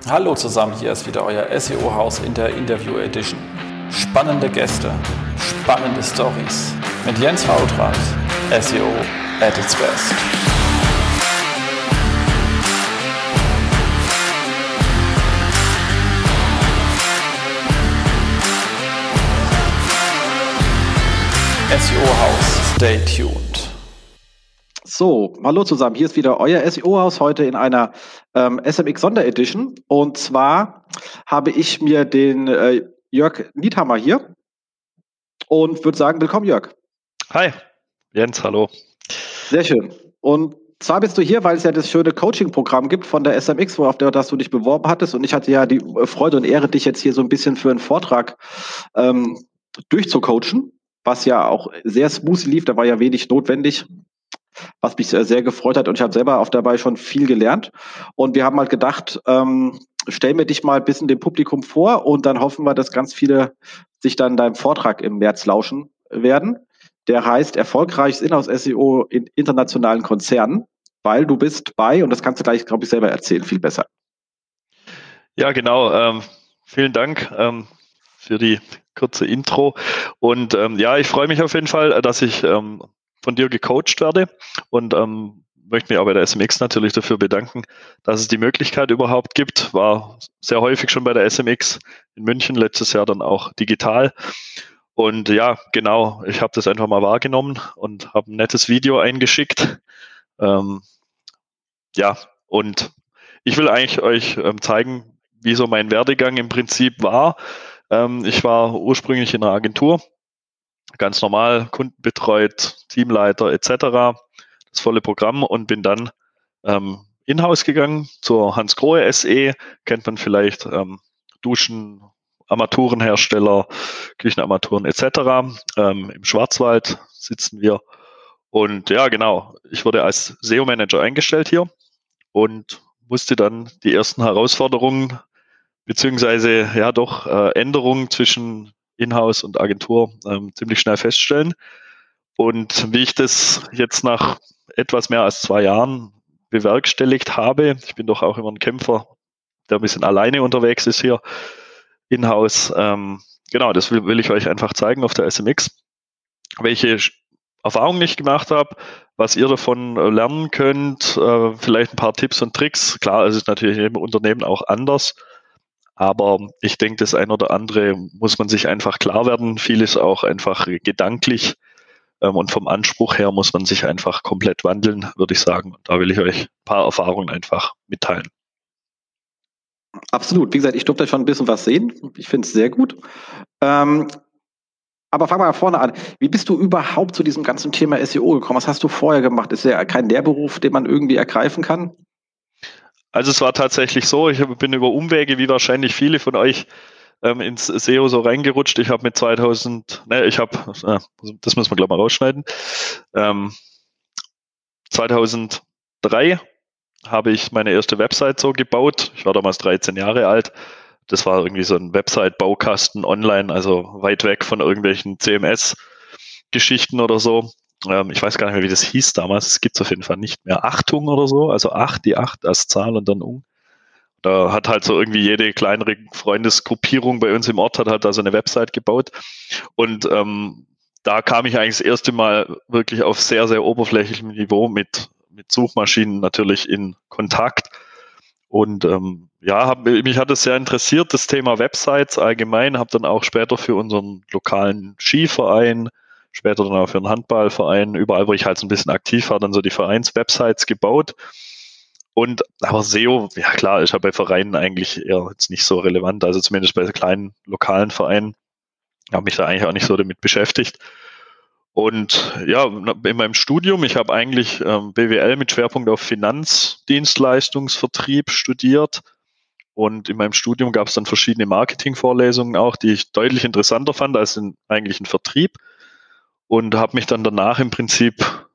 Hallo zusammen, hier ist wieder euer SEO-Haus in der Interview Edition. Spannende Gäste, spannende Stories mit Jens Hautrand, SEO at its best. SEO-Haus, stay tuned. So, hallo zusammen, hier ist wieder euer SEO-Haus, heute in einer SMX-Sonderedition. Und zwar habe ich mir den Jörg Niethammer hier und würde sagen, willkommen Jörg. Hi, Jens, hallo. Sehr schön. Und zwar bist du hier, weil es ja das schöne Coaching-Programm gibt von der SMX, auf das du dich beworben hattest. Und ich hatte ja die Freude und Ehre, dich jetzt hier so ein bisschen für einen Vortrag durchzucoachen, was ja auch sehr smooth lief, da war ja wenig notwendig, was mich sehr gefreut hat, und ich habe selber auch dabei schon viel gelernt. Und wir haben halt gedacht, stell mir dich mal ein bisschen dem Publikum vor und dann hoffen wir, dass ganz viele sich dann deinem Vortrag im März lauschen werden. Der heißt Erfolgreiches Inhouse-SEO in internationalen Konzernen, weil du bist bei, und das kannst du gleich, glaube ich, selber erzählen, viel besser. Ja, genau. Vielen Dank für die kurze Intro. Und ja, ich freue mich auf jeden Fall, dass ich von dir gecoacht werde und möchte mich auch bei der SMX natürlich dafür bedanken, dass es die Möglichkeit überhaupt gibt. War sehr häufig schon bei der SMX in München, letztes Jahr dann auch digital. Und ja, genau, ich habe das einfach mal wahrgenommen und habe ein nettes Video eingeschickt. Ja, und ich will eigentlich euch zeigen, wie so mein Werdegang im Prinzip war. Ich war ursprünglich in einer Agentur, ganz normal, Kunden betreut, Teamleiter etc., das volle Programm, und bin dann in-house gegangen zur Hans Grohe SE, kennt man vielleicht, Duschen, Armaturenhersteller, Küchenarmaturen etc. Im Schwarzwald sitzen wir. Und ja, genau, ich wurde als SEO-Manager eingestellt hier und musste dann die ersten Herausforderungen beziehungsweise ja doch Änderungen zwischen Inhouse und Agentur ziemlich schnell feststellen. Und wie ich das jetzt nach etwas mehr als 2 Jahren bewerkstelligt habe, ich bin doch auch immer ein Kämpfer, der ein bisschen alleine unterwegs ist hier Inhouse. Genau, das will ich euch einfach zeigen auf der SMX, welche Erfahrungen ich gemacht habe, was ihr davon lernen könnt, vielleicht ein paar Tipps und Tricks. Klar, es ist natürlich in jedem Unternehmen auch anders, aber ich denke, das ein oder andere muss man sich einfach klar werden. Vieles auch einfach gedanklich, und vom Anspruch her muss man sich einfach komplett wandeln, würde ich sagen. Und da will ich euch ein paar Erfahrungen einfach mitteilen. Absolut. Wie gesagt, ich durfte schon ein bisschen was sehen. Ich finde es sehr gut. Aber fangen wir mal vorne an. Wie bist du überhaupt zu diesem ganzen Thema SEO gekommen? Was hast du vorher gemacht? Ist ja kein Lehrberuf, den man irgendwie ergreifen kann? Also es war tatsächlich so, ich bin über Umwege, wie wahrscheinlich viele von euch, ins SEO so reingerutscht. Ich habe mit das müssen wir gleich mal rausschneiden. 2003 habe ich meine erste Website so gebaut. Ich war damals 13 Jahre alt. Das war irgendwie so ein Website-Baukasten online, also weit weg von irgendwelchen CMS-Geschichten oder so. Ich weiß gar nicht mehr, wie das hieß damals. Es gibt es auf jeden Fall nicht mehr. Achtung oder so, also 8, die 8 als Zahl und dann Da hat halt so irgendwie jede kleinere Freundesgruppierung bei uns im Ort hat halt da so eine Website gebaut. Und da kam ich eigentlich das erste Mal wirklich auf sehr, sehr oberflächlichem Niveau mit Suchmaschinen natürlich in Kontakt. Und ja, mich hat es sehr interessiert, das Thema Websites allgemein. Habe dann auch später für unseren lokalen Skiverein, später dann auch für einen Handballverein, überall, wo ich halt so ein bisschen aktiv war, dann so die Vereinswebsites gebaut. Aber SEO, ja klar, ist ja bei Vereinen eigentlich eher jetzt nicht so relevant, also zumindest bei kleinen lokalen Vereinen. Habe mich da eigentlich auch nicht so damit beschäftigt. Und ja, in meinem Studium, ich habe eigentlich BWL mit Schwerpunkt auf Finanzdienstleistungsvertrieb studiert. Und in meinem Studium gab es dann verschiedene Marketingvorlesungen auch, die ich deutlich interessanter fand als in eigentlichen Vertrieb. Und habe mich dann danach im Prinzip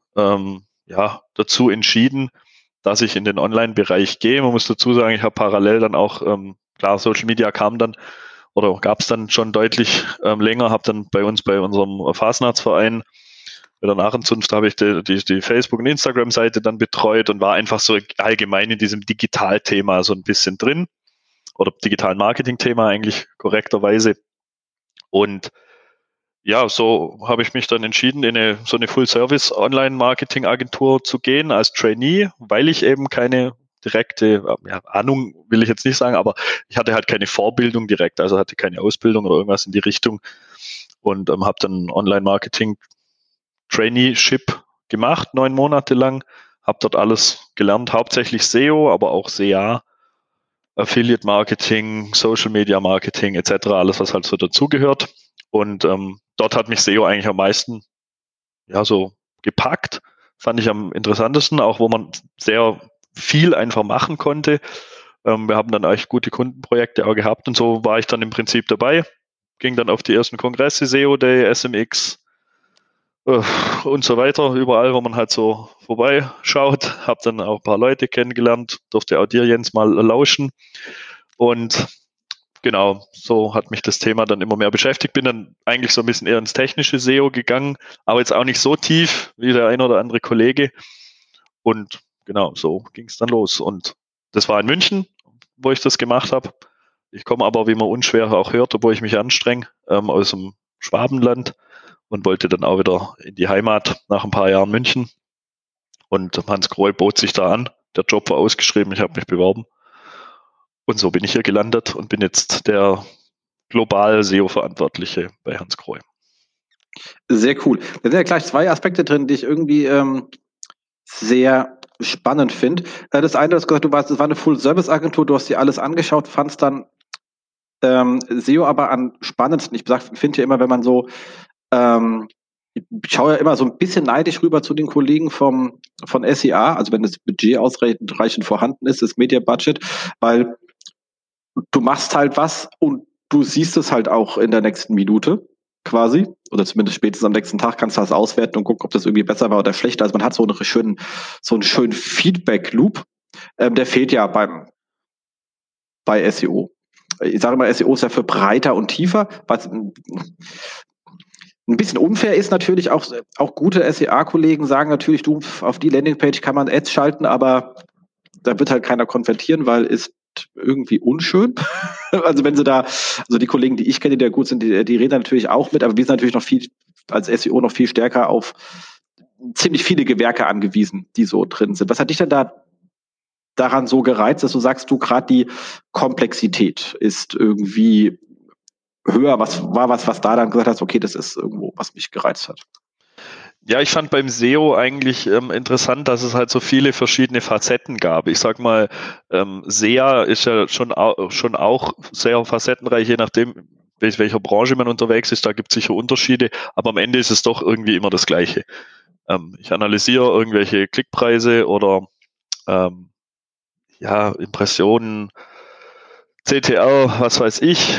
dazu entschieden, dass ich in den Online-Bereich gehe. Man muss dazu sagen, ich habe parallel dann auch, klar, Social Media kam dann oder gab es dann schon deutlich länger, habe dann bei unserem Fasnachtsverein, bei der Narrenzunft, habe ich die Facebook- und Instagram-Seite dann betreut und war einfach so allgemein in diesem Digitalthema so ein bisschen drin. oder digitalen Marketing-Thema eigentlich korrekterweise. Und ja, so habe ich mich dann entschieden, in so eine Full-Service-Online-Marketing-Agentur zu gehen als Trainee, weil ich eben keine direkte Ahnung, will ich jetzt nicht sagen, aber ich hatte halt keine Vorbildung direkt, also hatte keine Ausbildung oder irgendwas in die Richtung und habe dann Online-Marketing-Traineeship gemacht, 9 Monate lang, habe dort alles gelernt, hauptsächlich SEO, aber auch SEA, Affiliate Marketing, Social Media Marketing etc., alles, was halt so dazugehört. Und dort hat mich SEO eigentlich am meisten so gepackt, fand ich am interessantesten, auch wo man sehr viel einfach machen konnte. Wir haben dann echt gute Kundenprojekte auch gehabt und so war ich dann im Prinzip dabei, ging dann auf die ersten Kongresse, SEO Day, SMX und so weiter, überall, wo man halt so vorbeischaut, habe dann auch ein paar Leute kennengelernt, durfte auch dir, Jens, mal lauschen und genau, so hat mich das Thema dann immer mehr beschäftigt. Bin dann eigentlich so ein bisschen eher ins technische SEO gegangen, aber jetzt auch nicht so tief wie der ein oder andere Kollege. Und genau, so ging es dann los. Und das war in München, wo ich das gemacht habe. Ich komme aber, wie man unschwer auch hört, obwohl ich mich anstrenge, aus dem Schwabenland und wollte dann auch wieder in die Heimat nach ein paar Jahren München. Und Hans Kroll bot sich da an. Der Job war ausgeschrieben, ich habe mich beworben. Und so bin ich hier gelandet und bin jetzt der global SEO-Verantwortliche bei Hans Kroll. Sehr cool. Da sind ja gleich 2 Aspekte drin, die ich irgendwie sehr spannend finde. Das eine, du hast gesagt, das war eine Full-Service-Agentur, du hast dir alles angeschaut, fandst dann SEO aber am spannendsten. Ich finde ja immer, wenn man so ich schaue ja immer so ein bisschen neidisch rüber zu den Kollegen von SEA, also wenn das Budget ausreichend vorhanden ist, das Media-Budget, weil du machst halt was und du siehst es halt auch in der nächsten Minute quasi, oder zumindest spätestens am nächsten Tag kannst du das auswerten und gucken, ob das irgendwie besser war oder schlechter. Also man hat so einen schönen Feedback-Loop. Der fehlt ja bei SEO. Ich sage immer, SEO ist ja für breiter und tiefer, was ein bisschen unfair ist natürlich auch gute SEA-Kollegen sagen natürlich, du, auf die Landingpage kann man Ads schalten, aber da wird halt keiner konvertieren, weil ist irgendwie unschön. Also wenn sie also die Kollegen, die ich kenne, die da gut sind, die reden natürlich auch mit, aber wir sind natürlich noch als SEO noch viel stärker auf ziemlich viele Gewerke angewiesen, die so drin sind. Was hat dich denn daran so gereizt, dass du sagst, gerade die Komplexität ist irgendwie höher? Was da dann gesagt hast, okay, das ist irgendwo, was mich gereizt hat? Ja, ich fand beim SEO eigentlich interessant, dass es halt so viele verschiedene Facetten gab. Ich sag mal, SEA ist ja schon auch sehr facettenreich, je nachdem, welcher Branche man unterwegs ist. Da gibt es sicher Unterschiede, aber am Ende ist es doch irgendwie immer das Gleiche. Ich analysiere irgendwelche Klickpreise oder Impressionen, CTR, was weiß ich.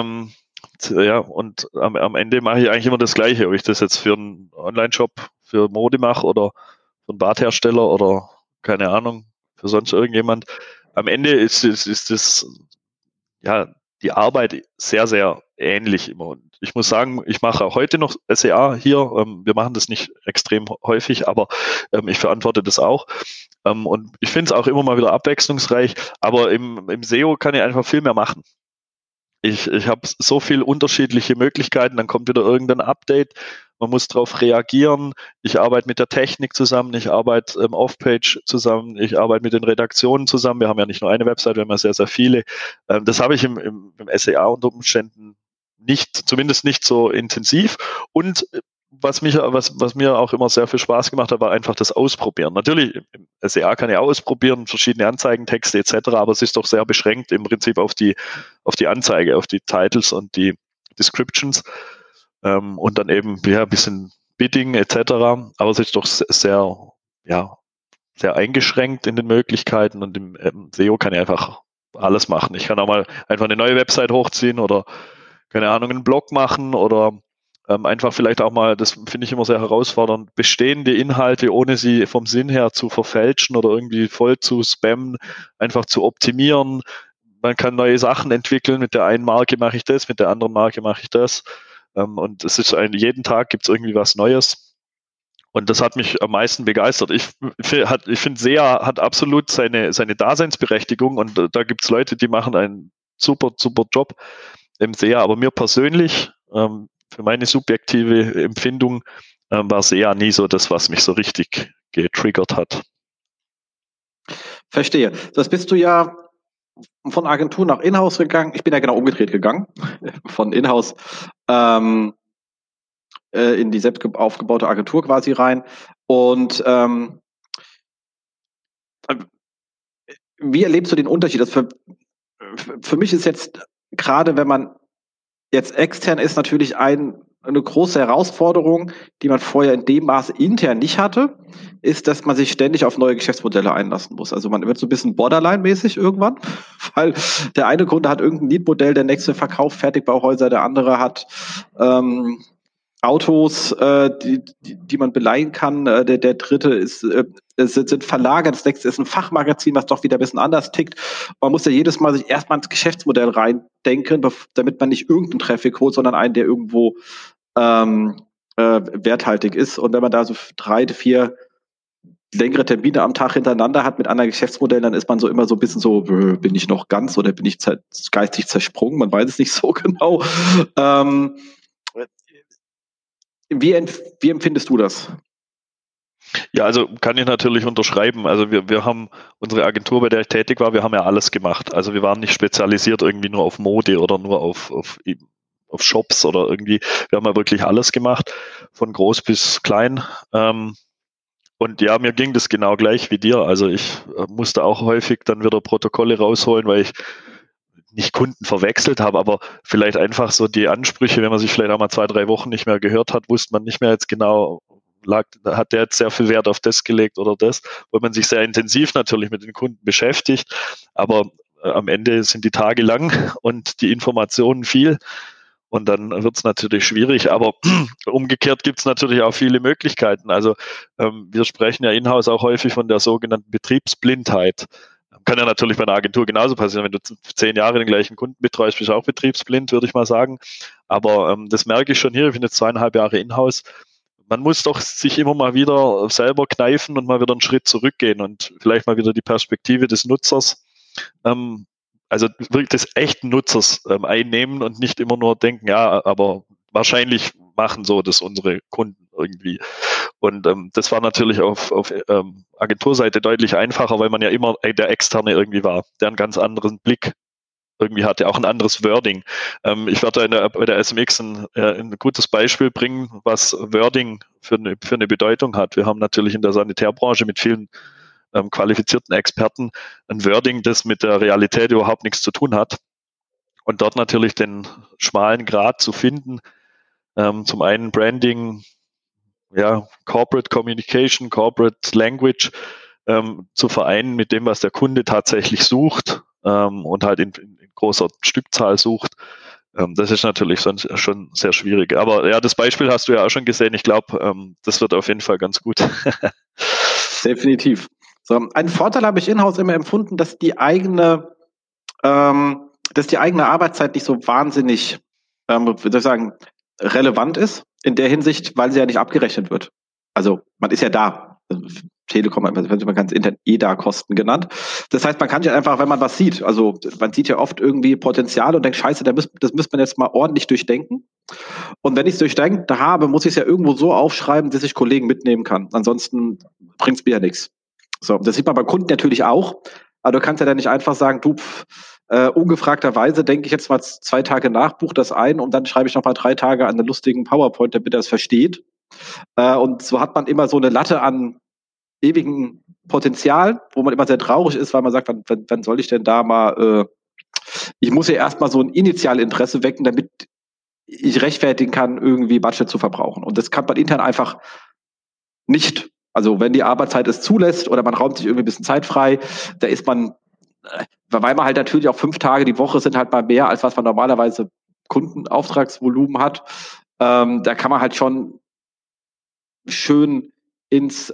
Und am Ende mache ich eigentlich immer das Gleiche, ob ich das jetzt für einen Online-Shop, für Mode mache oder für einen Badhersteller oder keine Ahnung, für sonst irgendjemand. Am Ende ist das die Arbeit sehr, sehr ähnlich immer. Und ich muss sagen, ich mache auch heute noch SEA hier. Wir machen das nicht extrem häufig, aber ich verantworte das auch. Und ich finde es auch immer mal wieder abwechslungsreich. Aber im SEO kann ich einfach viel mehr machen. Ich habe so viele unterschiedliche Möglichkeiten, dann kommt wieder irgendein Update, man muss darauf reagieren. Ich arbeite mit der Technik zusammen, ich arbeite Off-Page zusammen, ich arbeite mit den Redaktionen zusammen. Wir haben ja nicht nur eine Website, wir haben ja sehr, sehr viele. Das habe ich im SEA unter Umständen zumindest nicht so intensiv. Und was mir auch immer sehr viel Spaß gemacht hat, war einfach das Ausprobieren. Natürlich, im SEA kann ich ausprobieren, verschiedene Anzeigentexte etc., aber es ist doch sehr beschränkt im Prinzip auf die Anzeige, auf die Titles und die Descriptions und dann eben ein bisschen Bidding etc., aber es ist doch sehr eingeschränkt in den Möglichkeiten und im SEO kann ich einfach alles machen. Ich kann auch mal einfach eine neue Website hochziehen oder keine Ahnung, einen Blog machen oder einfach vielleicht auch mal, das finde ich immer sehr herausfordernd, bestehende Inhalte, ohne sie vom Sinn her zu verfälschen oder irgendwie voll zu spammen, einfach zu optimieren. Man kann neue Sachen entwickeln. Mit der einen Marke mache ich das, mit der anderen Marke mache ich das. Und es ist jeden Tag gibt es irgendwie was Neues. Und das hat mich am meisten begeistert. Ich finde, SEA hat absolut seine Daseinsberechtigung und da gibt es Leute, die machen einen super Job im SEA. Aber mir persönlich, für meine subjektive Empfindung, war SEA nie so das, was mich so richtig getriggert hat. Verstehe. Das bist du ja von Agentur nach Inhouse gegangen. Ich bin ja genau umgedreht gegangen. Von Inhouse in die selbst aufgebaute Agentur quasi rein. Und wie erlebst du den Unterschied? Das für mich ist jetzt, gerade wenn man jetzt extern ist, natürlich eine große Herausforderung, die man vorher in dem Maße intern nicht hatte, ist, dass man sich ständig auf neue Geschäftsmodelle einlassen muss. Also man wird so ein bisschen Borderline-mäßig irgendwann, weil der eine Kunde hat irgendein Lead-Modell, der nächste verkauft Fertigbauhäuser, der andere hat Autos, die man beleihen kann. Der dritte sind Verlage, das nächste ist ein Fachmagazin, was doch wieder ein bisschen anders tickt. Man muss ja jedes Mal sich erstmal ins Geschäftsmodell reindenken, damit man nicht irgendeinen Traffic holt, sondern einen, der irgendwo werthaltig ist. Und wenn man da so 3, 4 längere Termine am Tag hintereinander hat mit anderen Geschäftsmodellen, dann ist man so immer so ein bisschen so, bin ich noch ganz oder bin ich geistig zersprungen? Man weiß es nicht so genau. Wie empfindest du das? Ja, also kann ich natürlich unterschreiben. Also wir haben unsere Agentur, bei der ich tätig war, wir haben ja alles gemacht. Also wir waren nicht spezialisiert irgendwie nur auf Mode oder nur auf Shops oder irgendwie. Wir haben ja wirklich alles gemacht, von groß bis klein. Und ja, mir ging das genau gleich wie dir. Also ich musste auch häufig dann wieder Protokolle rausholen, weil ich nicht Kunden verwechselt habe, aber vielleicht einfach so die Ansprüche, wenn man sich vielleicht auch mal 2, 3 Wochen nicht mehr gehört hat, wusste man nicht mehr jetzt genau, hat der jetzt sehr viel Wert auf das gelegt oder das, weil man sich sehr intensiv natürlich mit den Kunden beschäftigt, aber am Ende sind die Tage lang und die Informationen viel und dann wird es natürlich schwierig, aber umgekehrt gibt es natürlich auch viele Möglichkeiten. Also wir sprechen ja in-house auch häufig von der sogenannten Betriebsblindheit. Kann ja natürlich bei einer Agentur genauso passieren. Wenn du 10 Jahre den gleichen Kunden betreust, bist du auch betriebsblind, würde ich mal sagen. Aber das merke ich schon hier. Ich bin jetzt 2,5 Jahre in-house. Man muss doch sich immer mal wieder selber kneifen und mal wieder einen Schritt zurückgehen und vielleicht mal wieder die Perspektive des Nutzers, also wirklich des echten Nutzers einnehmen und nicht immer nur denken, ja, aber wahrscheinlich machen so das unsere Kunden irgendwie. Und das war natürlich auf Agenturseite deutlich einfacher, weil man ja immer der Externe irgendwie war, der einen ganz anderen Blick irgendwie hatte, auch ein anderes Wording. Ich werde da bei der SMX ein gutes Beispiel bringen, was Wording für eine Bedeutung hat. Wir haben natürlich in der Sanitärbranche mit vielen qualifizierten Experten ein Wording, das mit der Realität überhaupt nichts zu tun hat. Und dort natürlich den schmalen Grat zu finden, zum einen Branding, ja, Corporate Communication, Corporate Language zu vereinen mit dem, was der Kunde tatsächlich sucht und halt in großer Stückzahl sucht. Das ist natürlich schon sehr schwierig. Aber ja, das Beispiel hast du ja auch schon gesehen. Ich glaube, das wird auf jeden Fall ganz gut. Definitiv. So, einen Vorteil habe ich in-house immer empfunden, dass die eigene Arbeitszeit nicht so wahnsinnig, wie soll ich sagen, relevant ist in der Hinsicht, weil sie ja nicht abgerechnet wird. Also man ist ja da. Telekom, man kann es intern EDA-Kosten genannt. Das heißt, man kann ja einfach, wenn man was sieht, also man sieht ja oft irgendwie Potenzial und denkt, scheiße, das müsste man jetzt mal ordentlich durchdenken. Und wenn ich es durchdenkt habe, muss ich es ja irgendwo so aufschreiben, dass ich Kollegen mitnehmen kann. Ansonsten bringt es mir ja nichts. So, das sieht man bei Kunden natürlich auch. Aber du kannst ja dann nicht einfach sagen, du, ungefragterweise denke ich jetzt mal 2 Tage nach, buche das ein und dann schreibe ich noch mal 3 Tage an einen lustigen PowerPoint, damit er es versteht. Und so hat man immer so eine Latte an ewigen Potenzial, wo man immer sehr traurig ist, weil man sagt, wann soll ich denn da mal, ich muss ja erstmal so ein Initialinteresse wecken, damit ich rechtfertigen kann, irgendwie Budget zu verbrauchen. Und das kann man intern einfach nicht. Also wenn die Arbeitszeit es zulässt oder man raumt sich irgendwie ein bisschen Zeit frei, da ist man, weil man halt natürlich auch 5 Tage die Woche sind halt mal mehr, als was man normalerweise Kundenauftragsvolumen hat. Da kann man halt schon schön ins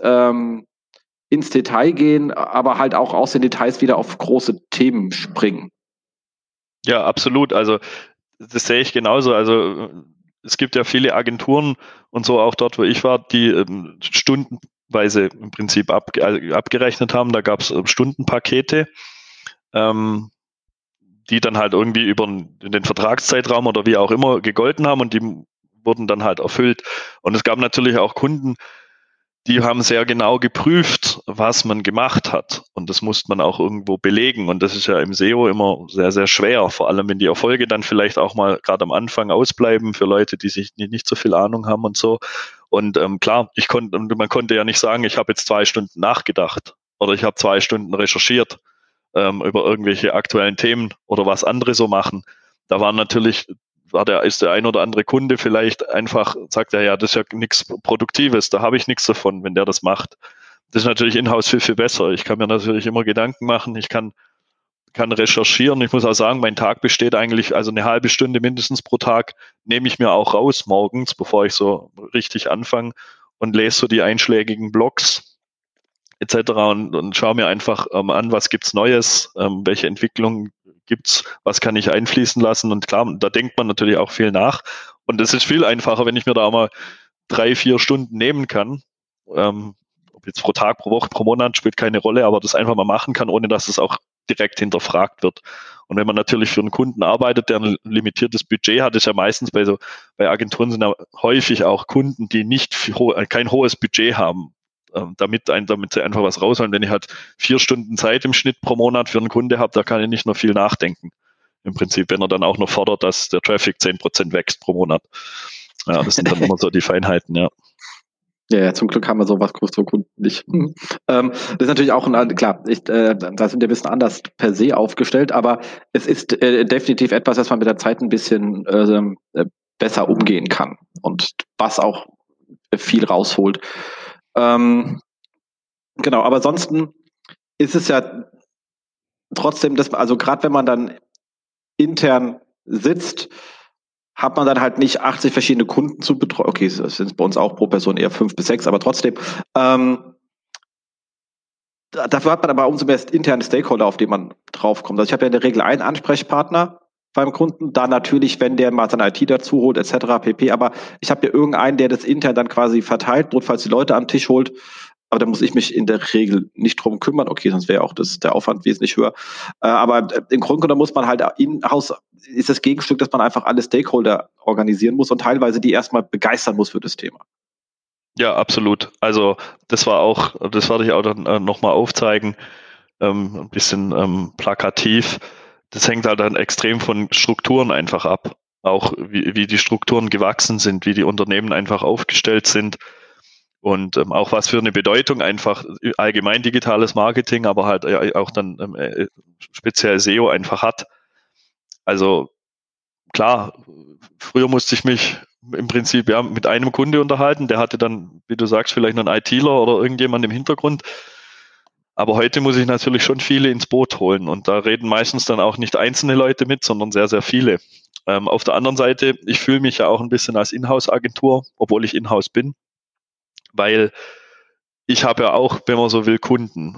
Detail gehen, aber halt auch aus den Details wieder auf große Themen springen. Ja, absolut. Also das sehe ich genauso. Also es gibt ja viele Agenturen und so auch dort, wo ich war, die stundenweise im Prinzip abgerechnet haben. Da gab es Stundenpakete. die dann halt irgendwie über den Vertragszeitraum oder wie auch immer gegolten haben und die wurden dann halt erfüllt. Und es gab natürlich auch Kunden, die haben sehr genau geprüft, was man gemacht hat. Und das musste man auch irgendwo belegen. Und das ist ja im SEO immer sehr, sehr schwer. Vor allem, wenn die Erfolge dann vielleicht auch mal gerade am Anfang ausbleiben für Leute, die nicht so viel Ahnung haben und so. Und klar, man konnte ja nicht sagen, ich habe jetzt 2 Stunden nachgedacht oder ich habe 2 Stunden recherchiert über irgendwelche aktuellen Themen oder was andere so machen. Da ist der ein oder andere Kunde vielleicht einfach, sagt er, ja, das ist ja nichts Produktives, da habe ich nichts davon, wenn der das macht. Das ist natürlich in-house viel, viel besser. Ich kann mir natürlich immer Gedanken machen, ich kann recherchieren. Ich muss auch sagen, mein Tag besteht eigentlich, also eine halbe Stunde mindestens pro Tag nehme ich mir auch raus morgens, bevor ich so richtig anfange und lese so die einschlägigen Blogs etc. und schaue mir einfach an, was gibt's Neues, welche Entwicklungen gibt's, was kann ich einfließen lassen. Und klar, da denkt man natürlich auch viel nach. Und es ist viel einfacher, wenn ich mir da auch mal 3-4 Stunden nehmen kann. Ob jetzt pro Tag, pro Woche, pro Monat, spielt keine Rolle, aber das einfach mal machen kann, ohne dass es auch direkt hinterfragt wird. Und wenn man natürlich für einen Kunden arbeitet, der ein limitiertes Budget hat, ist ja meistens bei Agenturen sind ja häufig auch Kunden, die kein hohes Budget haben, damit sie einfach was rausholen. Wenn ich halt 4 Stunden Zeit im Schnitt pro Monat für einen Kunde habe, da kann ich nicht nur viel nachdenken. Im Prinzip, wenn er dann auch noch fordert, dass der Traffic 10% wächst pro Monat. Ja, das sind dann immer so die Feinheiten, ja. Ja, zum Glück haben wir sowas größere Kunden nicht. Das ist natürlich auch klar, da sind wir ein bisschen anders per se aufgestellt, aber es ist definitiv etwas, das man mit der Zeit ein bisschen besser umgehen kann und was auch viel rausholt. Genau, aber ansonsten ist es ja trotzdem, also gerade wenn man dann intern sitzt, hat man dann halt nicht 80 verschiedene Kunden zu betreuen. Okay, das sind bei uns auch pro Person eher 5 bis 6, aber trotzdem. Dafür hat man aber umso mehr interne Stakeholder, auf die man draufkommt. Also ich habe ja in der Regel einen Ansprechpartner beim Kunden, da natürlich, wenn der mal seine IT dazu holt, etc. pp. Aber ich habe ja irgendeinen, der das intern dann quasi verteilt, notfalls die Leute am Tisch holt. Aber da muss ich mich in der Regel nicht drum kümmern. Okay, sonst wäre auch der Aufwand wesentlich höher. Aber im Grunde genommen muss man halt in-house, ist das Gegenstück, dass man einfach alle Stakeholder organisieren muss und teilweise die erstmal begeistern muss für das Thema. Ja, absolut. Also das werde ich auch dann nochmal aufzeigen, ein bisschen plakativ. Das hängt halt dann extrem von Strukturen einfach ab. Auch wie die Strukturen gewachsen sind, wie die Unternehmen einfach aufgestellt sind. Und auch was für eine Bedeutung einfach allgemein digitales Marketing, aber halt auch dann speziell SEO einfach hat. Also klar, früher musste ich mich im Prinzip mit einem Kunde unterhalten, der hatte dann, wie du sagst, vielleicht noch einen ITler oder irgendjemand im Hintergrund. Aber heute muss ich natürlich schon viele ins Boot holen und da reden meistens dann auch nicht einzelne Leute mit, sondern sehr, sehr viele. Auf der anderen Seite, ich fühle mich ja auch ein bisschen als Inhouse-Agentur, obwohl ich Inhouse bin. Weil ich habe ja auch, wenn man so will, Kunden.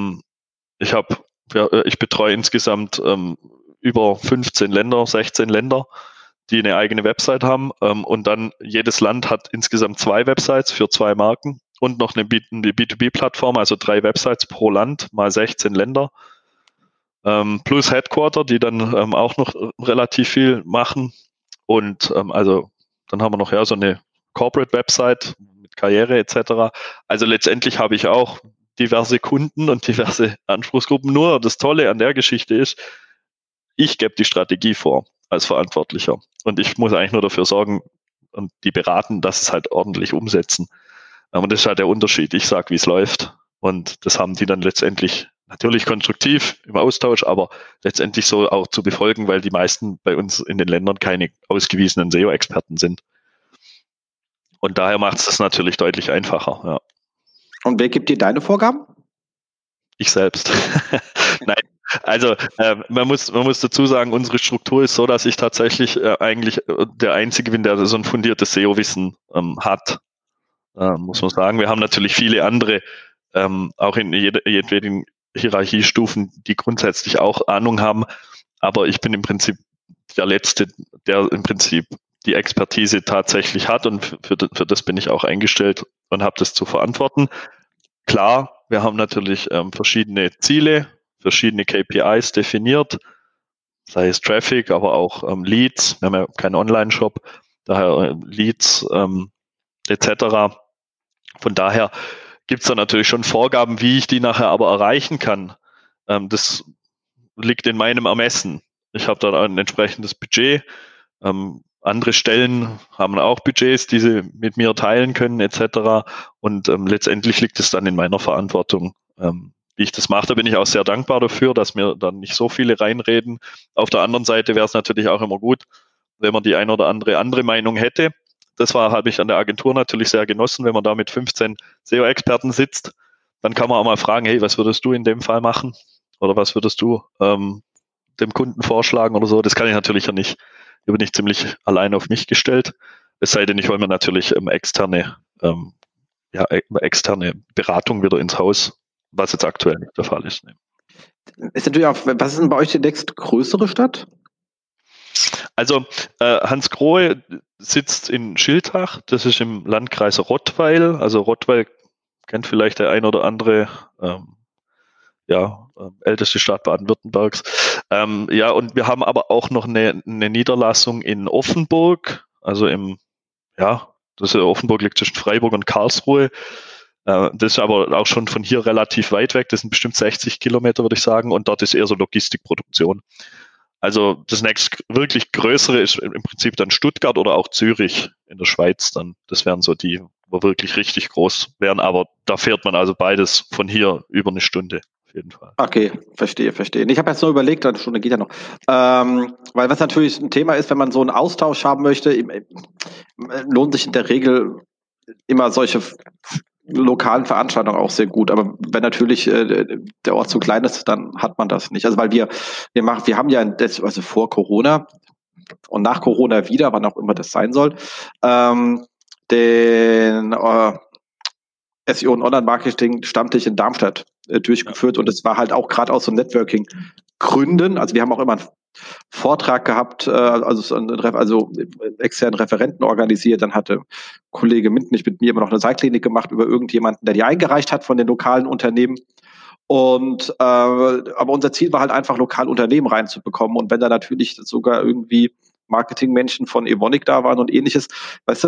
Ich betreue insgesamt über 15 Länder, 16 Länder, die eine eigene Website haben. Und dann jedes Land hat insgesamt 2 Websites für 2 Marken und noch eine B2B-Plattform, also 3 Websites pro Land, mal 16 Länder. Plus Headquarter, die dann auch noch relativ viel machen. Und also dann haben wir noch so eine Corporate-Website, Karriere etc. Also letztendlich habe ich auch diverse Kunden und diverse Anspruchsgruppen. Nur das Tolle an der Geschichte ist, ich gebe die Strategie vor als Verantwortlicher und ich muss eigentlich nur dafür sorgen und die beraten, dass es halt ordentlich umsetzen. Und das ist halt der Unterschied. Ich sage, wie es läuft und das haben die dann letztendlich natürlich konstruktiv im Austausch, aber letztendlich so auch zu befolgen, weil die meisten bei uns in den Ländern keine ausgewiesenen SEO-Experten sind. Und daher macht es das natürlich deutlich einfacher. Ja. Und wer gibt dir deine Vorgaben? Ich selbst. Nein, also man muss dazu sagen, unsere Struktur ist so, dass ich tatsächlich eigentlich der Einzige bin, der so ein fundiertes SEO-Wissen hat. Muss man sagen. Wir haben natürlich viele andere, auch in jedweden Hierarchiestufen, die grundsätzlich auch Ahnung haben. Aber ich bin im Prinzip der Letzte, der im Prinzip die Expertise tatsächlich hat und für das bin ich auch eingestellt und habe das zu verantworten. Klar, wir haben natürlich verschiedene Ziele, verschiedene KPIs definiert, sei es Traffic, aber auch Leads. Wir haben ja keinen Online-Shop, daher Leads etc. Von daher gibt es da natürlich schon Vorgaben, wie ich die nachher aber erreichen kann. Das liegt in meinem Ermessen. Ich habe da ein entsprechendes Budget. Andere Stellen haben auch Budgets, die sie mit mir teilen können etc. Und letztendlich liegt es dann in meiner Verantwortung, wie ich das mache. Da bin ich auch sehr dankbar dafür, dass mir dann nicht so viele reinreden. Auf der anderen Seite wäre es natürlich auch immer gut, wenn man die ein oder andere Meinung hätte. Das habe ich an der Agentur natürlich sehr genossen, wenn man da mit 15 SEO-Experten sitzt. Dann kann man auch mal fragen, hey, was würdest du in dem Fall machen? Oder was würdest du dem Kunden vorschlagen oder so? Das kann ich natürlich ja nicht. Da bin ich ziemlich allein auf mich gestellt. Es sei denn, ich hole mir natürlich externe Beratung wieder ins Haus, was jetzt aktuell nicht der Fall ist. Ist natürlich auch, was ist denn bei euch die nächstgrößere Stadt? Also Hans Grohe sitzt in Schiltach, das ist im Landkreis Rottweil. Also Rottweil kennt vielleicht der ein oder andere, älteste Stadt Baden-Württembergs. Und wir haben aber auch noch eine Niederlassung in Offenburg, also Offenburg liegt zwischen Freiburg und Karlsruhe. Das ist aber auch schon von hier relativ weit weg, das sind bestimmt 60 Kilometer, würde ich sagen, und dort ist eher so Logistikproduktion. Also das nächste wirklich größere ist im Prinzip dann Stuttgart oder auch Zürich in der Schweiz dann. Das wären so die, wo wirklich richtig groß wären, aber da fährt man also beides von hier über eine Stunde. Jeden Fall. Okay, verstehe. Ich habe jetzt nur überlegt, eine Stunde geht ja noch. Weil was natürlich ein Thema ist, wenn man so einen Austausch haben möchte, lohnt sich in der Regel immer solche lokalen Veranstaltungen auch sehr gut. Aber wenn natürlich der Ort zu klein ist, dann hat man das nicht. Also weil wir haben ja also vor Corona und nach Corona wieder, wann auch immer das sein soll, den SEO und Online-Marketing-Stammtisch in Darmstadt durchgeführt, und es war halt auch gerade aus so Networking-Gründen. Also wir haben auch immer einen Vortrag gehabt, also externen Referenten organisiert. Dann hatte Kollege Mintnich mit mir immer noch eine Seilklinik gemacht über irgendjemanden, der die eingereicht hat von den lokalen Unternehmen. Und aber unser Ziel war halt einfach, lokale Unternehmen reinzubekommen. Und wenn da natürlich sogar irgendwie Marketingmenschen von Evonik da waren und ähnliches, weißt du,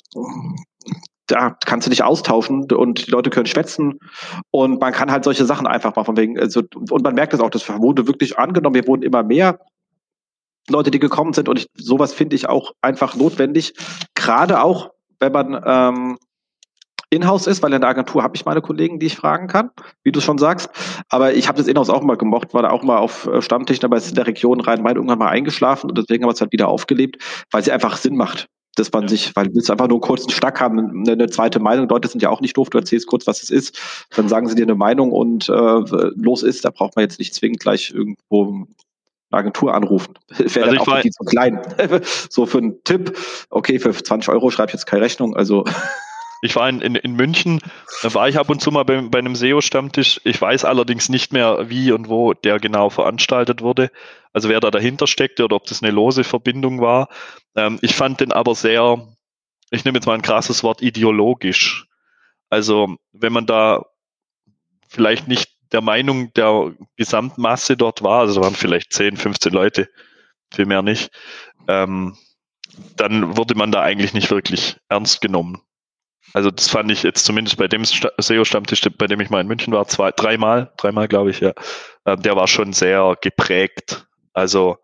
da kannst du dich austauschen und die Leute können schwätzen und man kann halt solche Sachen einfach mal von wegen, und man merkt das auch, das wurde wirklich angenommen, wir wurden immer mehr Leute, die gekommen sind, und sowas finde ich auch einfach notwendig, gerade auch, wenn man in-house ist, weil in der Agentur habe ich meine Kollegen, die ich fragen kann, wie du schon sagst, aber ich habe das in-house auch mal gemocht, war da auch mal auf Stammtischen, aber es ist in der Region Rhein-Main irgendwann mal eingeschlafen und deswegen haben wir es halt wieder aufgelebt, weil sie einfach Sinn macht. Dass man weil du willst einfach nur einen kurzen Stack haben, eine zweite Meinung. Leute sind ja auch nicht doof, du erzählst kurz, was es ist, dann sagen sie dir eine Meinung und los ist. Da braucht man jetzt nicht zwingend gleich irgendwo eine Agentur anrufen. Wäre dann auch die zu klein. So für einen Tipp, okay, für 20 € schreibe ich jetzt keine Rechnung, also... Ich war in München, da war ich ab und zu mal bei einem SEO-Stammtisch. Ich weiß allerdings nicht mehr, wie und wo der genau veranstaltet wurde. Also wer da dahinter steckte oder ob das eine lose Verbindung war. Ich fand den aber sehr, ich nehme jetzt mal ein krasses Wort, ideologisch. Also wenn man da vielleicht nicht der Meinung der Gesamtmasse dort war, also da waren vielleicht 10, 15 Leute, viel mehr nicht, dann wurde man da eigentlich nicht wirklich ernst genommen. Also das fand ich jetzt zumindest bei dem SEO-Stammtisch, bei dem ich mal in München war, dreimal glaube ich, ja. Der war schon sehr geprägt. Also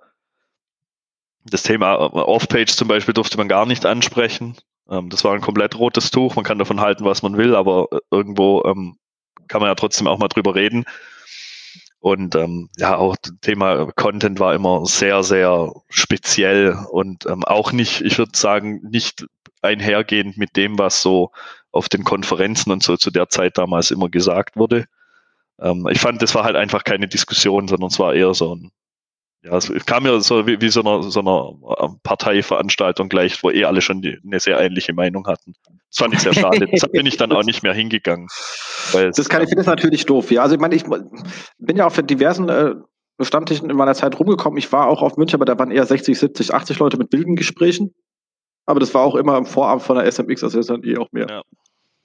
das Thema Off-Page zum Beispiel durfte man gar nicht ansprechen. Das war ein komplett rotes Tuch. Man kann davon halten, was man will, aber irgendwo kann man ja trotzdem auch mal drüber reden. Und auch das Thema Content war immer sehr, sehr speziell und auch nicht, ich würde sagen, nicht einhergehend mit dem, was so auf den Konferenzen und so zu der Zeit damals immer gesagt wurde. Ich fand, das war halt einfach keine Diskussion, sondern es war eher so ein, es kam mir so wie so einer Parteiveranstaltung gleich, wo alle schon eine sehr ähnliche Meinung hatten. Das fand ich sehr schade. Deshalb bin ich dann auch nicht mehr hingegangen. Ich finde das natürlich doof, ja. Also ich meine, ich bin ja auf diversen Stammtischen in meiner Zeit rumgekommen. Ich war auch auf München, aber da waren eher 60, 70, 80 Leute mit wilden Gesprächen. Aber das war auch immer im Vorabend von der SMX, also das ist dann auch mehr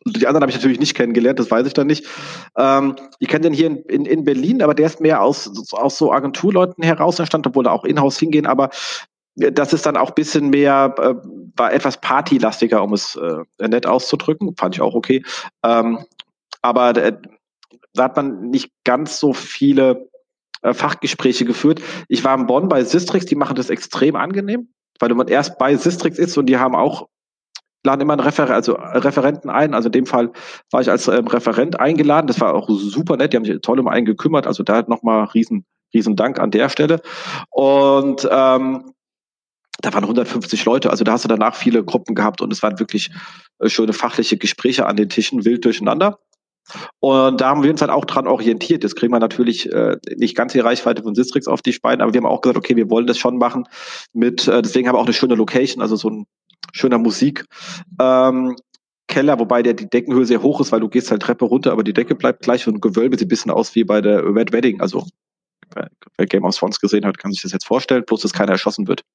Die anderen habe ich natürlich nicht kennengelernt, das weiß ich dann nicht. Ich kenne den hier in Berlin, aber der ist mehr aus so Agenturleuten heraus entstanden, obwohl da auch in-house hingehen, aber das ist dann auch ein bisschen mehr, war etwas partylastiger, um es nett auszudrücken. Fand ich auch okay. Aber da hat man nicht ganz so viele Fachgespräche geführt. Ich war in Bonn bei Sistrix, die machen das extrem angenehm, weil man erst bei Sistrix ist und die haben auch, laden immer einen Referenten ein. Also in dem Fall war ich als Referent eingeladen. Das war auch super nett. Die haben sich toll um einen gekümmert. Also da nochmal riesen Dank an der Stelle. Und da waren 150 Leute, also da hast du danach viele Gruppen gehabt und es waren wirklich schöne fachliche Gespräche an den Tischen, wild durcheinander. Und da haben wir uns halt auch dran orientiert. Das kriegen wir natürlich nicht ganz die Reichweite von Sistrix auf die Beine, aber wir haben auch gesagt, okay, wir wollen das schon machen deswegen haben wir auch eine schöne Location, also so ein schöner Musik. Keller, wobei die Deckenhöhe sehr hoch ist, weil du gehst halt Treppe runter, aber die Decke bleibt gleich und Gewölbe sieht ein bisschen aus wie bei der Red Wedding, also wer Game of Thrones gesehen hat, kann sich das jetzt vorstellen, bloß dass keiner erschossen wird.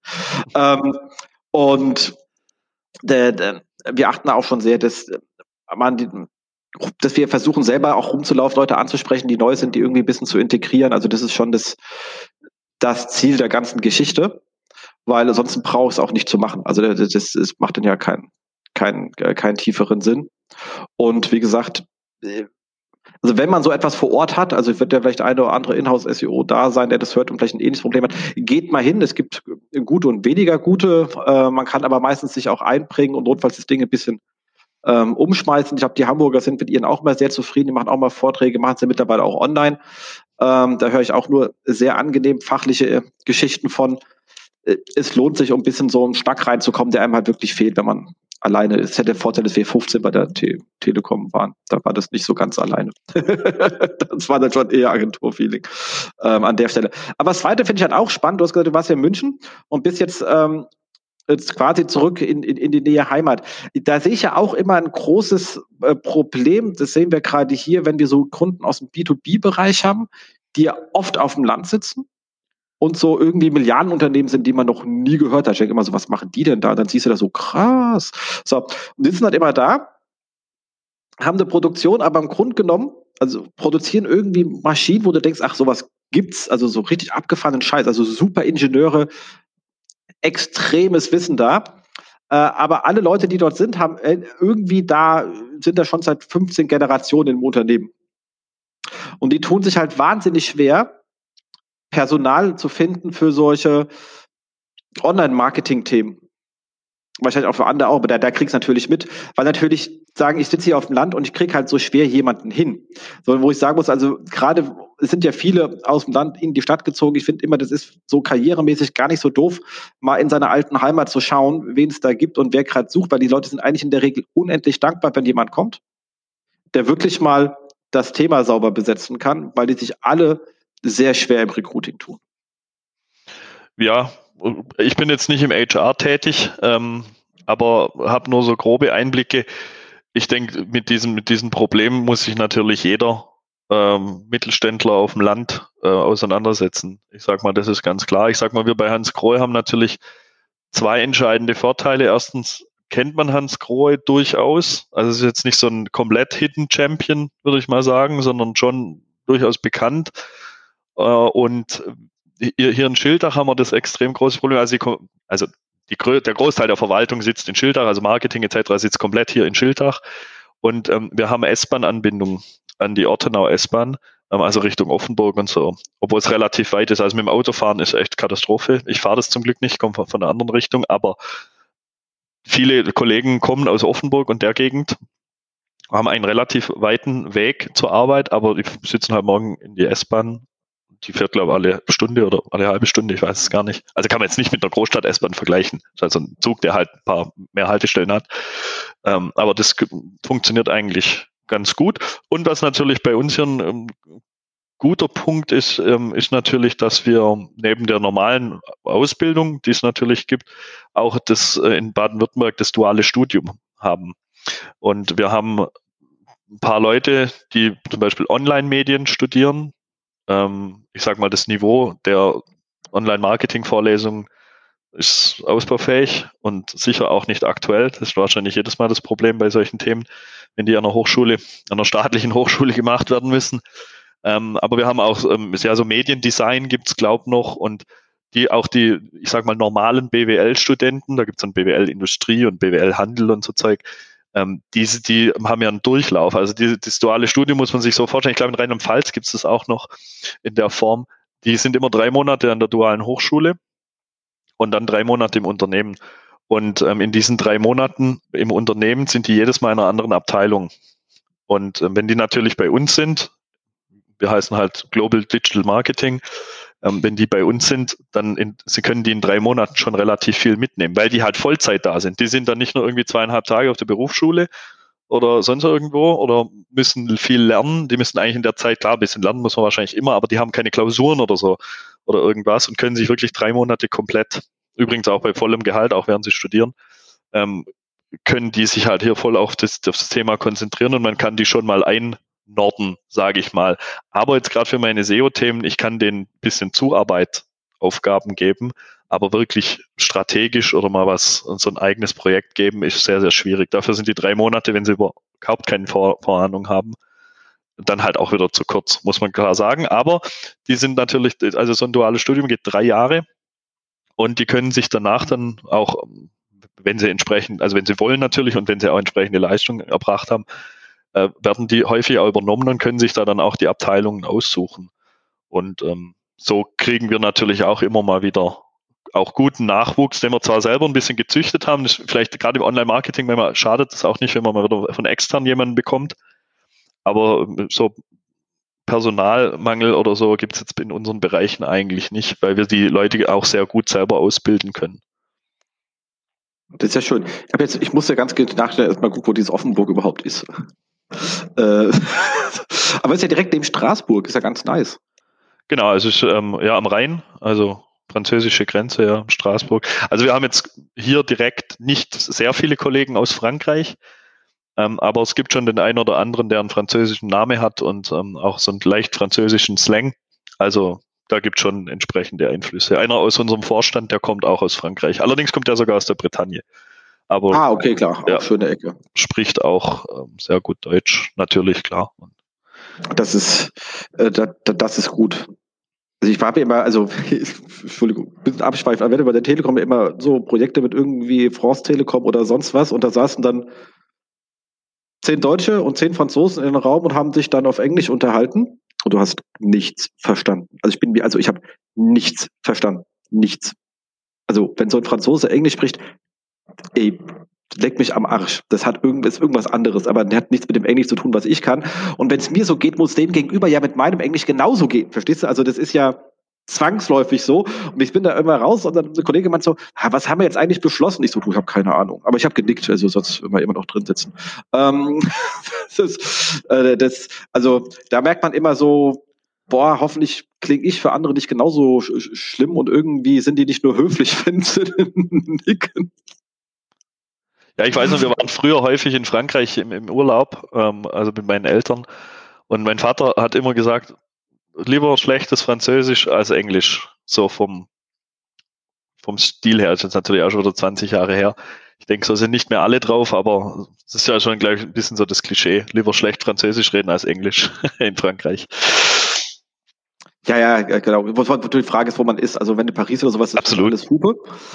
Und wir achten auch schon sehr, dass wir versuchen selber auch rumzulaufen, Leute anzusprechen, die neu sind, die irgendwie ein bisschen zu integrieren. Also das ist schon das Ziel der ganzen Geschichte, weil ansonsten braucht es auch nicht zu machen. Also das macht dann ja keinen tieferen Sinn. Und wie gesagt, also wenn man so etwas vor Ort hat, also wird ja vielleicht eine oder andere Inhouse-SEO da sein, der das hört und vielleicht ein ähnliches Problem hat, geht mal hin. Es gibt gute und weniger gute. Man kann aber meistens sich auch einbringen und notfalls das Ding ein bisschen umschmeißen. Ich glaube, die Hamburger sind mit ihnen auch mal sehr zufrieden. Die machen auch mal Vorträge, machen sie mittlerweile auch online. Da höre ich auch nur sehr angenehm fachliche Geschichten von. Es lohnt sich, um ein bisschen so einen Schnack reinzukommen, der einem halt wirklich fehlt, wenn man alleine ist. Der Vorteil, dass wir 15 bei der Telekom waren. Da war das nicht so ganz alleine. Das war dann schon eher Agenturfeeling an der Stelle. Aber das Zweite finde ich halt auch spannend. Du hast gesagt, du warst ja in München und bist jetzt quasi zurück in die Nähe Heimat. Da sehe ich ja auch immer ein großes Problem. Das sehen wir gerade hier, wenn wir so Kunden aus dem B2B-Bereich haben, die ja oft auf dem Land sitzen und so irgendwie Milliardenunternehmen sind, die man noch nie gehört hat. Ich denke immer so, was machen die denn da? Dann siehst du da so, krass. So, und die sitzen halt immer da, haben eine Produktion, aber im Grunde genommen, also produzieren irgendwie Maschinen, wo du denkst, ach, sowas gibt's, also so richtig abgefahrenen Scheiß, also super Ingenieure, extremes Wissen da. Aber alle Leute, die dort sind, sind da schon seit 15 Generationen im Unternehmen. Und die tun sich halt wahnsinnig schwer, Personal zu finden für solche Online-Marketing-Themen. Wahrscheinlich auch für andere auch, aber da kriegst du natürlich mit, weil natürlich sagen, ich sitze hier auf dem Land und ich kriege halt so schwer jemanden hin. So, wo ich sagen muss, also gerade, es sind ja viele aus dem Land in die Stadt gezogen. Ich finde immer, das ist so karrieremäßig gar nicht so doof, mal in seiner alten Heimat zu schauen, wen es da gibt und wer gerade sucht, weil die Leute sind eigentlich in der Regel unendlich dankbar, wenn jemand kommt, der wirklich mal das Thema sauber besetzen kann, weil die sich alle sehr schwer im Recruiting tun. Ja, ich bin jetzt nicht im HR tätig, aber habe nur so grobe Einblicke. Ich denke, mit diesem Problem muss sich natürlich jeder Mittelständler auf dem Land auseinandersetzen. Ich sag mal, das ist ganz klar. Ich sag mal, wir bei Hans Grohe haben natürlich zwei entscheidende Vorteile. Erstens kennt man Hans Grohe durchaus. Also es ist jetzt nicht so ein komplett Hidden Champion, würde ich mal sagen, sondern schon durchaus bekannt. Und hier in Schiltach haben wir das extrem große Problem. Der Großteil der Verwaltung sitzt in Schiltach, also Marketing etc. sitzt komplett hier in Schiltach. Und wir haben S-Bahn-Anbindung an die Ortenau S-Bahn, also Richtung Offenburg und so. Obwohl es relativ weit ist. Also mit dem Autofahren ist echt Katastrophe. Ich fahre das zum Glück nicht, komme von einer anderen Richtung, aber viele Kollegen kommen aus Offenburg und der Gegend, haben einen relativ weiten Weg zur Arbeit, aber die sitzen halt morgen in die S-Bahn. Die fährt, glaube ich, alle Stunde oder alle halbe Stunde, ich weiß es gar nicht. Also kann man jetzt nicht mit einer Großstadt-S-Bahn vergleichen. Das ist also ein Zug, der halt ein paar mehr Haltestellen hat. Aber das funktioniert eigentlich ganz gut. Und was natürlich bei uns hier ein guter Punkt ist, ist natürlich, dass wir neben der normalen Ausbildung, die es natürlich gibt, auch das in Baden-Württemberg das duale Studium haben. Und wir haben ein paar Leute, die zum Beispiel Online-Medien studieren. Ich sage mal, das Niveau der Online-Marketing-Vorlesungen ist ausbaufähig und sicher auch nicht aktuell. Das ist wahrscheinlich jedes Mal das Problem bei solchen Themen, wenn die an einer staatlichen Hochschule gemacht werden müssen. Aber wir haben auch, so Mediendesign gibt's noch und ich sag mal, normalen BWL-Studenten, da gibt's dann BWL-Industrie und BWL-Handel und so Zeug, die haben ja einen Durchlauf. Also das duale Studium muss man sich so vorstellen. Ich glaube, in Rheinland-Pfalz gibt's das auch noch in der Form. Die sind immer 3 Monate an der dualen Hochschule und dann 3 Monate im Unternehmen. Und in diesen 3 Monaten im Unternehmen sind die jedes Mal in einer anderen Abteilung. Und wenn die natürlich bei uns sind, wir heißen halt Global Digital Marketing, wenn die bei uns sind, sie können die in 3 Monaten schon relativ viel mitnehmen, weil die halt Vollzeit da sind. Die sind dann nicht nur irgendwie 2,5 Tage auf der Berufsschule oder sonst irgendwo oder müssen viel lernen. Die müssen eigentlich in der Zeit, klar, ein bisschen lernen muss man wahrscheinlich immer, aber die haben keine Klausuren oder so oder irgendwas und können sich wirklich 3 Monate komplett, übrigens auch bei vollem Gehalt, auch während sie studieren, können die sich halt hier voll auf das Thema konzentrieren und man kann die schon mal Norden, sage ich mal. Aber jetzt gerade für meine SEO-Themen, ich kann denen ein bisschen Zuarbeitaufgaben geben, aber wirklich strategisch oder mal so ein eigenes Projekt geben, ist sehr, sehr schwierig. Dafür sind die 3 Monate, wenn sie überhaupt keine Vorahnung haben, dann halt auch wieder zu kurz, muss man klar sagen. Aber die sind natürlich, also so ein duales Studium geht 3 Jahre und die können sich danach dann auch, wenn sie wollen natürlich und wenn sie auch entsprechende Leistungen erbracht haben, werden die häufig auch übernommen und können sich da dann auch die Abteilungen aussuchen. Und so kriegen wir natürlich auch immer mal wieder auch guten Nachwuchs, den wir zwar selber ein bisschen gezüchtet haben, das vielleicht gerade im Online-Marketing, manchmal schadet es auch nicht, wenn man mal wieder von extern jemanden bekommt, aber so Personalmangel oder so gibt es jetzt in unseren Bereichen eigentlich nicht, weil wir die Leute auch sehr gut selber ausbilden können. Das ist ja schön. Ich muss ja ganz nachstellen, erstmal gucken, wo dieses Offenburg überhaupt ist. Aber es ist ja direkt neben Straßburg, ist ja ganz nice. Genau, es ist am Rhein, also französische Grenze, ja, Straßburg. Also wir haben jetzt hier direkt nicht sehr viele Kollegen aus Frankreich, aber es gibt schon den einen oder anderen, der einen französischen Namen hat und auch so einen leicht französischen Slang. Also da gibt es schon entsprechende Einflüsse. Einer aus unserem Vorstand, der kommt auch aus Frankreich. Allerdings kommt er sogar aus der Bretagne. Aber, okay, klar. Auch schöne Ecke. Spricht auch sehr gut Deutsch, natürlich, klar. Das ist gut. Also ich habe immer, Entschuldigung, ein bisschen abschweifen, aber wenn bei der Telekom immer so Projekte mit irgendwie France Telekom oder sonst was und da saßen dann 10 Deutsche und 10 Franzosen in den Raum und haben sich dann auf Englisch unterhalten und du hast nichts verstanden. Ich habe nichts verstanden. Nichts. Also wenn so ein Franzose Englisch spricht, leck mich am Arsch. Das ist irgendwas anderes, aber der hat nichts mit dem Englisch zu tun, was ich kann. Und wenn es mir so geht, muss dem gegenüber ja mit meinem Englisch genauso gehen. Verstehst du? Also das ist ja zwangsläufig so. Und ich bin da immer raus und dann der Kollege meint so, was haben wir jetzt eigentlich beschlossen? Ich so, ich habe keine Ahnung. Aber ich habe genickt, also sonst immer noch drin sitzen. Also da merkt man immer so, hoffentlich klinge ich für andere nicht genauso schlimm und irgendwie sind die nicht nur höflich, wenn sie nicken. Ja, ich weiß noch, wir waren früher häufig in Frankreich im Urlaub, also mit meinen Eltern. Und mein Vater hat immer gesagt, lieber schlechtes Französisch als Englisch. So vom Stil her. Das ist jetzt natürlich auch schon wieder 20 Jahre her. Ich denke, so sind nicht mehr alle drauf, aber das ist ja schon gleich ein bisschen so das Klischee. Lieber schlecht Französisch reden als Englisch in Frankreich. Ja, genau. Die Frage ist, wo man ist. Also wenn in Paris oder sowas ist, absolut alles Hupe.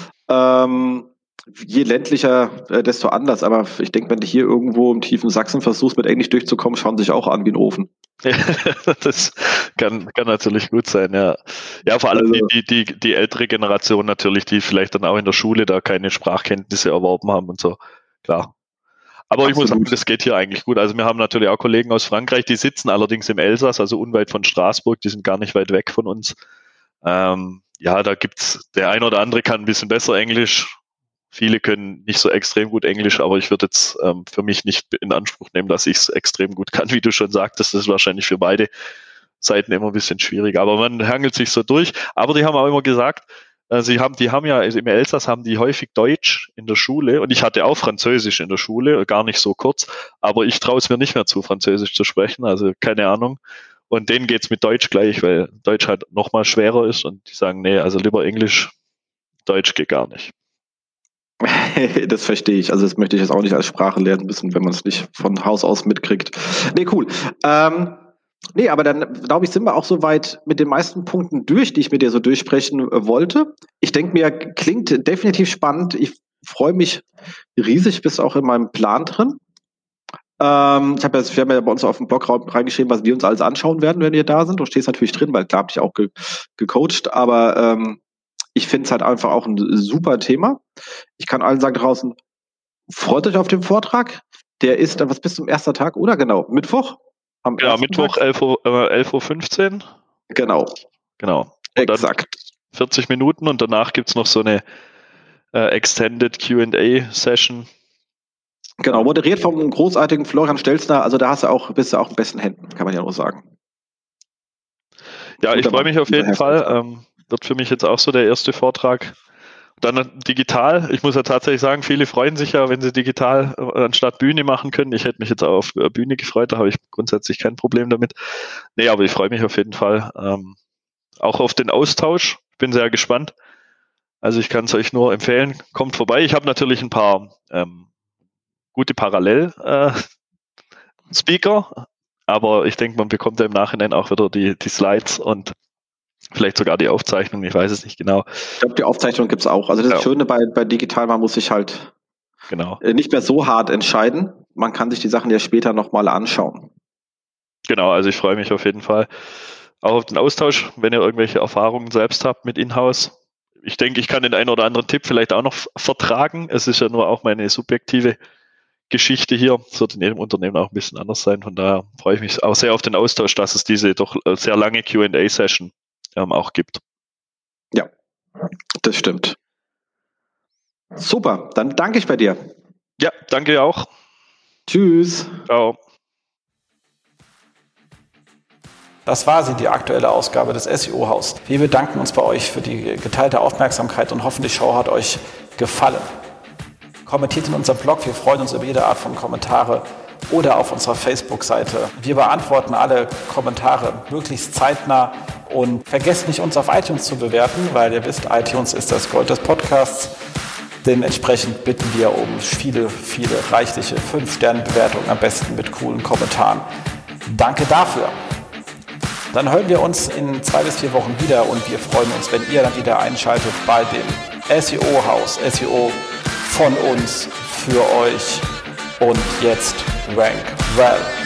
Je ländlicher, desto anders. Aber ich denke, wenn du hier irgendwo im tiefen Sachsen versuchst, mit Englisch durchzukommen, schauen sich auch an wie ein Ofen. Das kann natürlich gut sein, ja. Ja, vor allem die ältere Generation natürlich, die vielleicht dann auch in der Schule da keine Sprachkenntnisse erworben haben und so. Klar. Aber absolut. Ich muss sagen, das geht hier eigentlich gut. Also wir haben natürlich auch Kollegen aus Frankreich, die sitzen allerdings im Elsass, also unweit von Straßburg, die sind gar nicht weit weg von uns. Ja, da gibt's, der ein oder andere kann ein bisschen besser Englisch. Viele können nicht so extrem gut Englisch, aber ich würde jetzt für mich nicht in Anspruch nehmen, dass ich es extrem gut kann, wie du schon sagtest. Das ist wahrscheinlich für beide Seiten immer ein bisschen schwierig. Aber man hangelt sich so durch. Aber die haben auch immer gesagt, die haben ja im Elsass haben die häufig Deutsch in der Schule und ich hatte auch Französisch in der Schule, gar nicht so kurz, aber ich traue es mir nicht mehr zu, Französisch zu sprechen, also keine Ahnung. Und denen geht's mit Deutsch gleich, weil Deutsch halt nochmal schwerer ist und die sagen, nee, also lieber Englisch, Deutsch geht gar nicht. Das verstehe ich. Also das möchte ich jetzt auch nicht als Sprache lernen müssen, wenn man es nicht von Haus aus mitkriegt. Nee, cool. Nee, aber dann, glaube ich, sind wir auch soweit mit den meisten Punkten durch, die ich mit dir so durchsprechen wollte. Ich denke mir, klingt definitiv spannend. Ich freue mich riesig, bist auch in meinem Plan drin. Wir haben ja bei uns auf dem Blog reingeschrieben, was wir uns alles anschauen werden, wenn wir da sind. Du stehst natürlich drin, weil klar, habe ich auch gecoacht, aber ich finde es halt einfach auch ein super Thema. Ich kann allen sagen draußen, freut euch auf den Vortrag. Der ist, was bis zum ersten Tag, oder? Genau, Mittwoch. Genau, Mittwoch 11.15 Uhr. Genau. Und exakt. 40 Minuten und danach gibt es noch so eine Extended Q&A-Session. Genau, moderiert vom großartigen Florian Stelzner. Also da bist du auch in besten Händen, kann man ja nur sagen. Ja, ich freue mich auf jeden Fall. Wird für mich jetzt auch so der erste Vortrag. Dann digital. Ich muss ja tatsächlich sagen, viele freuen sich ja, wenn sie digital anstatt Bühne machen können. Ich hätte mich jetzt auch auf Bühne gefreut, da habe ich grundsätzlich kein Problem damit. Nee, aber ich freue mich auf jeden Fall auch auf den Austausch. Ich bin sehr gespannt. Also ich kann es euch nur empfehlen. Kommt vorbei. Ich habe natürlich ein paar gute Parallel-Speaker, aber ich denke, man bekommt ja im Nachhinein auch wieder die Slides und vielleicht sogar die Aufzeichnung, ich weiß es nicht genau. Ich glaube, die Aufzeichnung gibt es auch. Also das Schöne bei digital, man muss sich halt nicht mehr so hart entscheiden. Man kann sich die Sachen ja später nochmal anschauen. Genau, also ich freue mich auf jeden Fall auch auf den Austausch, wenn ihr irgendwelche Erfahrungen selbst habt mit Inhouse. Ich denke, ich kann den einen oder anderen Tipp vielleicht auch noch vertragen. Es ist ja nur auch meine subjektive Geschichte hier. Es wird in jedem Unternehmen auch ein bisschen anders sein. Von daher freue ich mich auch sehr auf den Austausch, dass es diese doch sehr lange Q&A-Session auch gibt. Ja, das stimmt. Super, dann danke ich bei dir. Ja, danke auch. Tschüss. Ciao. Das war sie, die aktuelle Ausgabe des SEO-Haus. Wir bedanken uns bei euch für die geteilte Aufmerksamkeit und hoffen, die Show hat euch gefallen. Kommentiert in unserem Blog, wir freuen uns über jede Art von Kommentare oder auf unserer Facebook-Seite. Wir beantworten alle Kommentare möglichst zeitnah und vergesst nicht, uns auf iTunes zu bewerten, weil ihr wisst, iTunes ist das Gold des Podcasts. Dementsprechend bitten wir um viele reichliche 5-Sterne-Bewertungen, am besten mit coolen Kommentaren. Danke dafür. Dann hören wir uns in 2 bis 4 Wochen wieder und wir freuen uns, wenn ihr dann wieder einschaltet bei dem SEO-Haus. SEO von uns, für euch und jetzt Rank Well.